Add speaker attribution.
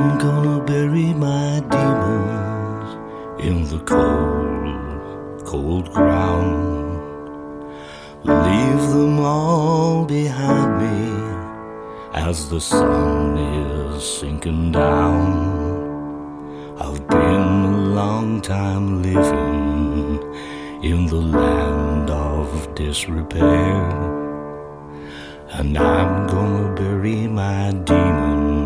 Speaker 1: I'm gonna bury my demons in the cold, cold ground. Leave them all behind me as the sun is sinking down. I've been a long time living in the land of disrepair, and I'm gonna bury my demons